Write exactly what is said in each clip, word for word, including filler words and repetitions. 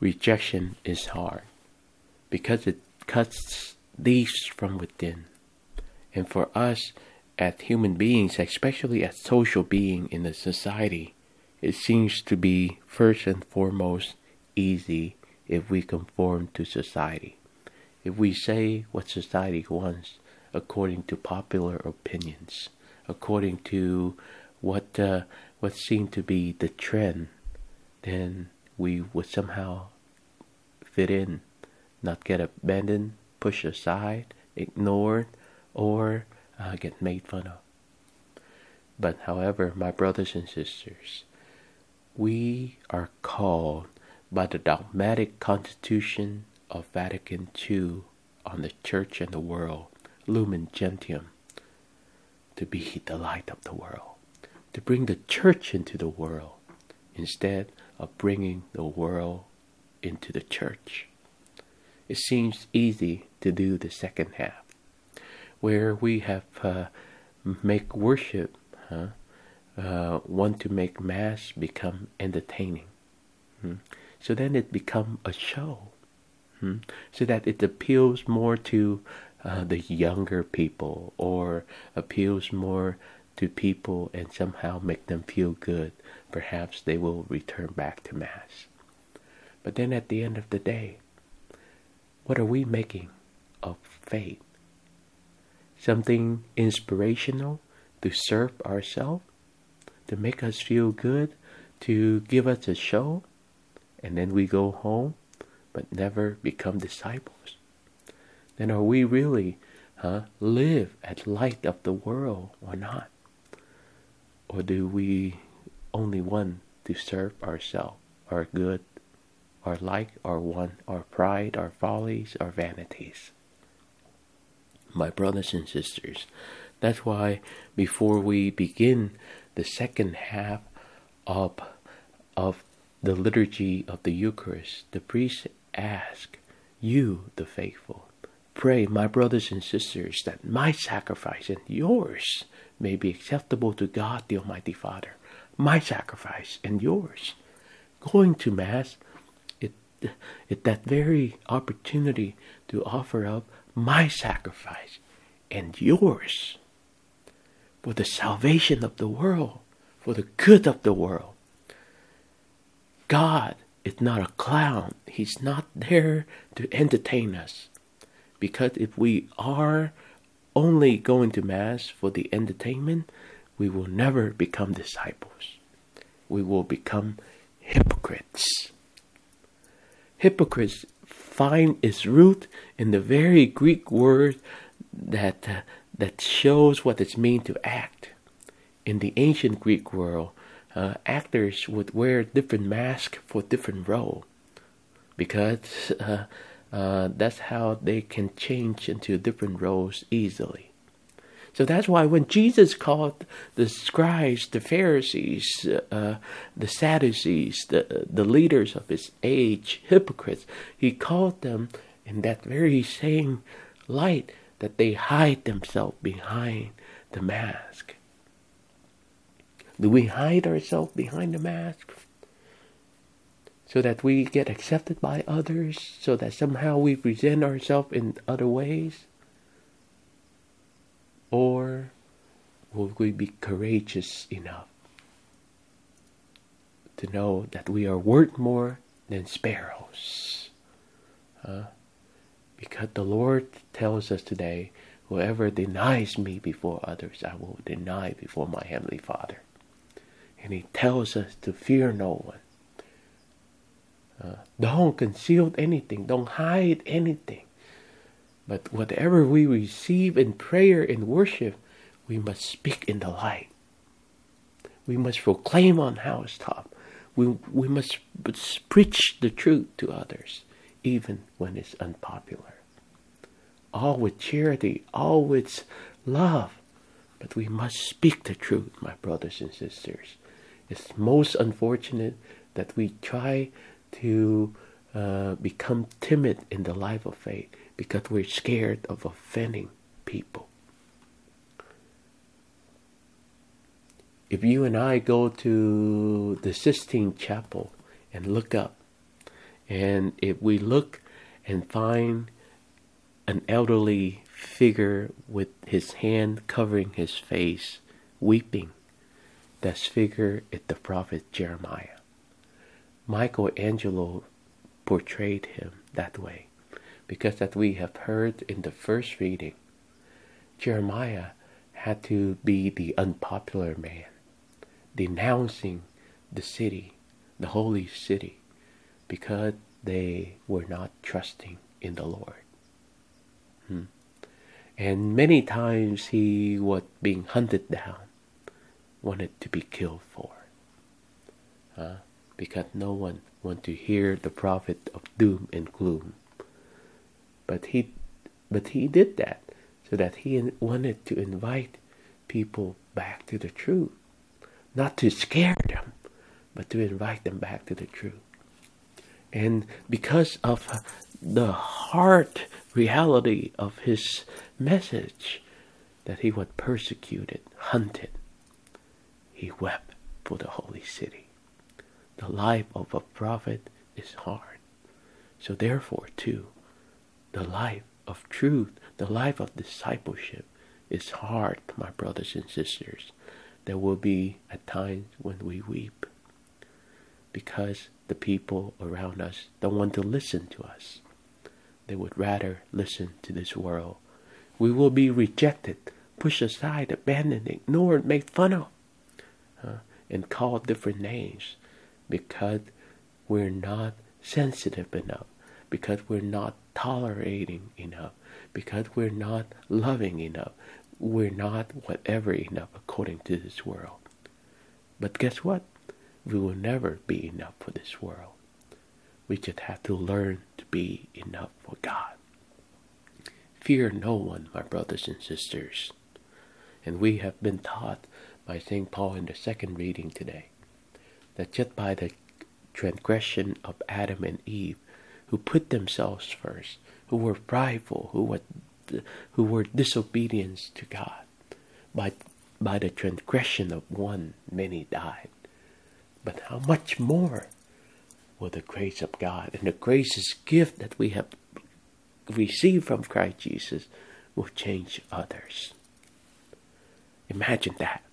rejection is hard because it cuts deep from within. And for us as human beings, especially as social beings in the society, it seems to be first and foremost easy if we conform to society. If we say what society wants according to popular opinions, according to what uh, what seemed to be the trend, then we would somehow fit in, not get abandoned, pushed aside, ignored, or uh, get made fun of. But however, my brothers and sisters, we are called by the dogmatic constitution of Vatican the Second on the church and the world, Lumen Gentium, to be the light of the world, to bring the church into the world instead of bringing the world into the church. It seems easy to do the second half, where we have uh, make worship, huh? uh, want to make Mass become entertaining. Hmm? So then it become a show, hmm? so that it appeals more to uh, the younger people, or appeals more to people and somehow make them feel good. Perhaps they will return back to Mass. But then at the end of the day, what are we making of faith? Something inspirational to serve ourselves, to make us feel good, to give us a show, and then we go home but never become disciples? Then are we really huh, live as light of the world or not? Or do we only want to serve ourselves, our good, our like, our want, our pride, our follies, our vanities? My brothers and sisters, that's why before we begin the second half of, of the liturgy of the Eucharist, the priest asks, you, the faithful, pray, my brothers and sisters, that my sacrifice and yours may be acceptable to God the Almighty Father. My sacrifice and yours. Going to Mass, it, it that very opportunity to offer up my sacrifice and yours for the salvation of the world, for the good of the world. God is not a clown. He's not there to entertain us. Because if we are only going to Mass for the entertainment, we will never become disciples. We will become hypocrites. Hypocrites find its root in the very Greek word that uh, that shows what it means to act. In the ancient Greek world, uh, actors would wear different masks for different roles, because uh, uh, that's how they can change into different roles easily. So that's why when Jesus called the scribes, the Pharisees, uh, the Sadducees, the, the leaders of his age, hypocrites, he called them in that very same light, that they hide themselves behind the mask. Do we hide ourselves behind the mask so that we get accepted by others, so that somehow we present ourselves in other ways? Or will we be courageous enough to know that we are worth more than sparrows? Huh? Because the Lord tells us today, whoever denies me before others, I will deny before my Heavenly Father. And He tells us to fear no one. Uh, don't conceal anything. Don't hide anything. But whatever we receive in prayer and worship, we must speak in the light. We must proclaim on housetop. We, we must preach the truth to others, even when it's unpopular. All with charity, all with love. But we must speak the truth, my brothers and sisters. It's most unfortunate that we try to uh, become timid in the life of faith because we're scared of offending people. If you and I go to the Sistine Chapel and look up, And if we look and find an elderly figure with his hand covering his face, weeping, that figure is the prophet Jeremiah. Michelangelo portrayed him that way, because that we have heard in the first reading, Jeremiah had to be the unpopular man, denouncing the city, the holy city, because they were not trusting in the Lord. Hmm. And many times he was being hunted down, wanted to be killed for. Uh, because no one wanted to hear the prophet of doom and gloom. But he, but he did that so that he wanted to invite people back to the truth. Not to scare them, but to invite them back to the truth. And because of the heart reality of his message, that he was persecuted, hunted, he wept for the holy city. The life of a prophet is hard. So therefore, too, the life of truth, the life of discipleship is hard, my brothers and sisters. There will be at times when we weep, because the people around us don't want to listen to us. They would rather listen to this world. We will be rejected, pushed aside, abandoned, ignored, made fun of, uh, and called different names, because we're not sensitive enough, because we're not tolerating enough, because we're not loving enough, we're not whatever enough according to this world. But guess what? We will never be enough for this world. We just have to learn to be enough for God. Fear no one, my brothers and sisters. And we have been taught by Saint Paul in the second reading today, that just by the transgression of Adam and Eve, who put themselves first, who were prideful, who were, who were disobedient to God, by, by the transgression of one, many died. But how much more will the grace of God and the gracious gift that we have received from Christ Jesus will change others? Imagine that.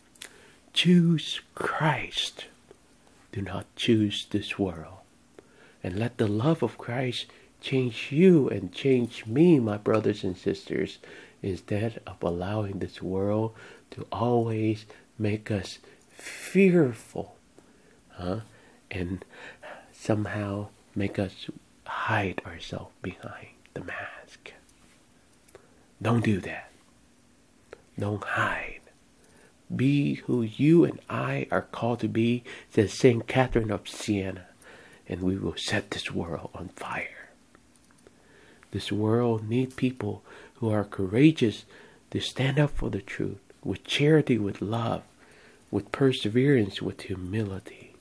Choose Christ. Do not choose this world. And let the love of Christ change you and change me, my brothers and sisters, instead of allowing this world to always make us fearful, huh? And somehow make us hide ourselves behind the mask. Don't do that. Don't hide. Be who you and I are called to be, says Saint Catherine of Siena, and we will set this world on fire. This world needs people who are courageous to stand up for the truth, with charity, with love, with perseverance, with humility,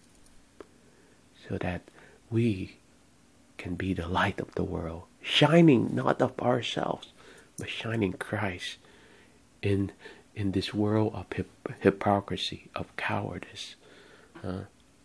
so that we can be the light of the world, shining not of ourselves, but shining Christ in in this world of hip- hypocrisy, of cowardice. Uh,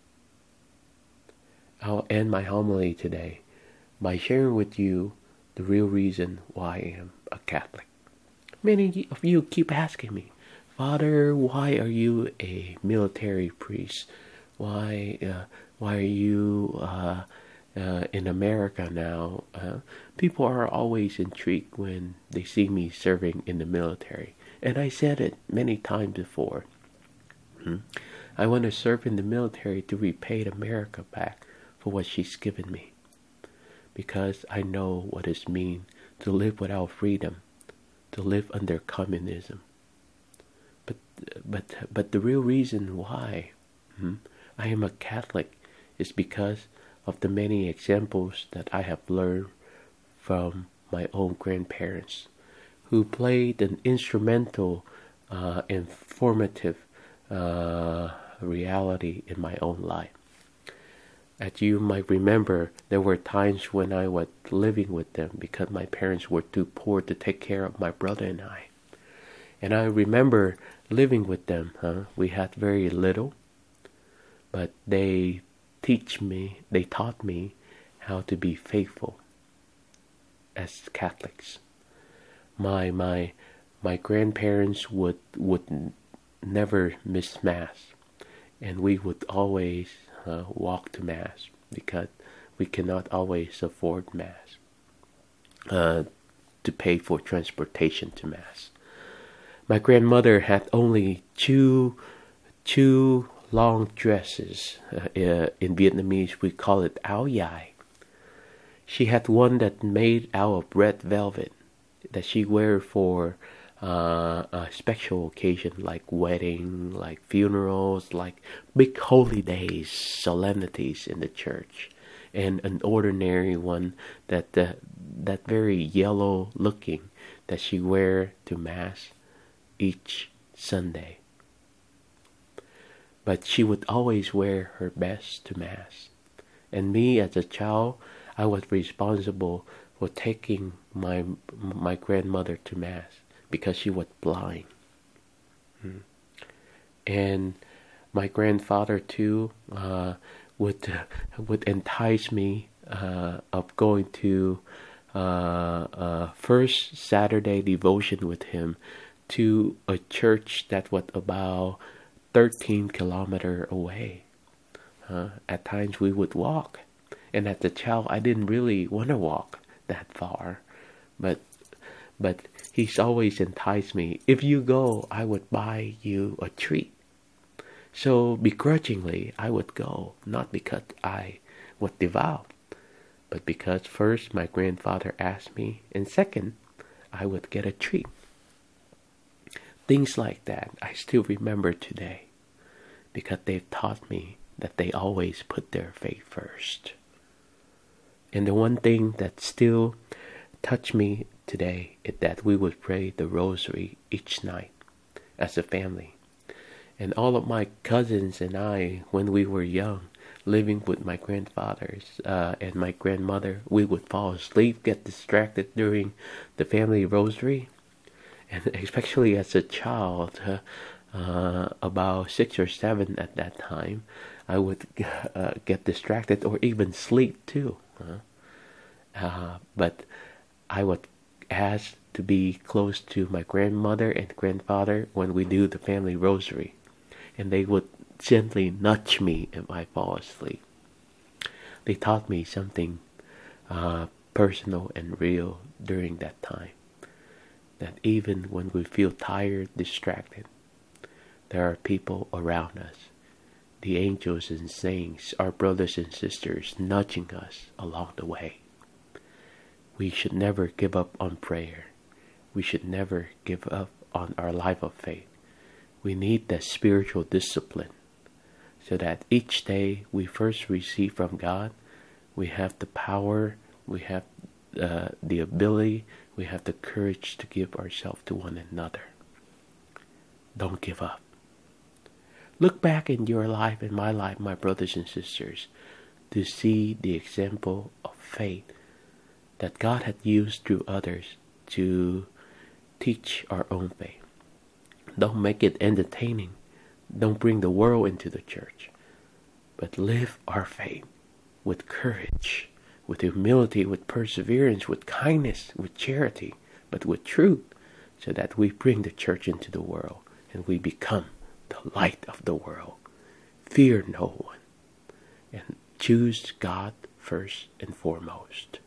I'll end my homily today by sharing with you the real reason why I am a Catholic. Many of you keep asking me, Father, why are you a military priest? Why, uh, why are you uh, uh, in America now? Uh, people are always intrigued when they see me serving in the military. And I said it many times before. Hmm? I want to serve in the military to repay America back for what she's given me. Because I know what it means to live without freedom, to live under communism. But but but the real reason why hmm, I am a Catholic is because of the many examples that I have learned from my own grandparents, who played an instrumental, uh, informative uh, reality in my own life. As you might remember, there were times when I was living with them because my parents were too poor to take care of my brother and I. And I remember living with them. Huh? We had very little, but they teach me, they taught me how to be faithful as Catholics. My my my grandparents would would never miss Mass, and we would always uh, walk to Mass because we cannot always afford Mass uh, to pay for transportation to Mass. My grandmother had only two two long dresses. Uh, in Vietnamese, we call it áo dài. She had one that made out of red velvet that she wear for uh, a special occasion like wedding, like funerals, like big holy days, solemnities in the church, and an ordinary one that uh, that very yellow looking that she wear to Mass each Sunday. But she would always wear her best to Mass. And me as a child, I was responsible for taking my my grandmother to Mass because she was blind. Hmm. And my grandfather too uh, would uh, would entice me uh, of going to uh, uh, first Saturday devotion with him to a church that was about thirteen kilometers away. Uh, at times we would walk, and as a child I didn't really want to walk that far, but but he's always enticed me. If you go, I would buy you a treat. So begrudgingly I would go, not because I was devout, but because first my grandfather asked me, and second I would get a treat. Things like that I still remember today because they've taught me that they always put their faith first. And the one thing that still touched me today is that we would pray the rosary each night as a family. And all of my cousins and I, when we were young, living with my grandfathers uh, and my grandmother, we would fall asleep, get distracted during the family rosary. And especially as a child, uh, uh, about six or seven at that time, I would uh, get distracted or even sleep too. Uh, uh, but I would ask to be close to my grandmother and grandfather when we do the family rosary. And they would gently nudge me if I fall asleep. They taught me something uh, personal and real during that time. That even when we feel tired, distracted, there are people around us. The angels and saints, our brothers and sisters, nudging us along the way. We should never give up on prayer. We should never give up on our life of faith. We need that spiritual discipline so that each day we first receive from God, we have the power, we have uh, the ability, we have the courage to give ourselves to one another. Don't give up. Look back in your life and my life, my brothers and sisters, to see the example of faith that God had used through others to teach our own faith. Don't make it entertaining. Don't bring the world into the church. But live our faith with courage, with humility, with perseverance, with kindness, with charity, but with truth, so that we bring the church into the world and we become the light of the world. Fear no one, and choose God first and foremost.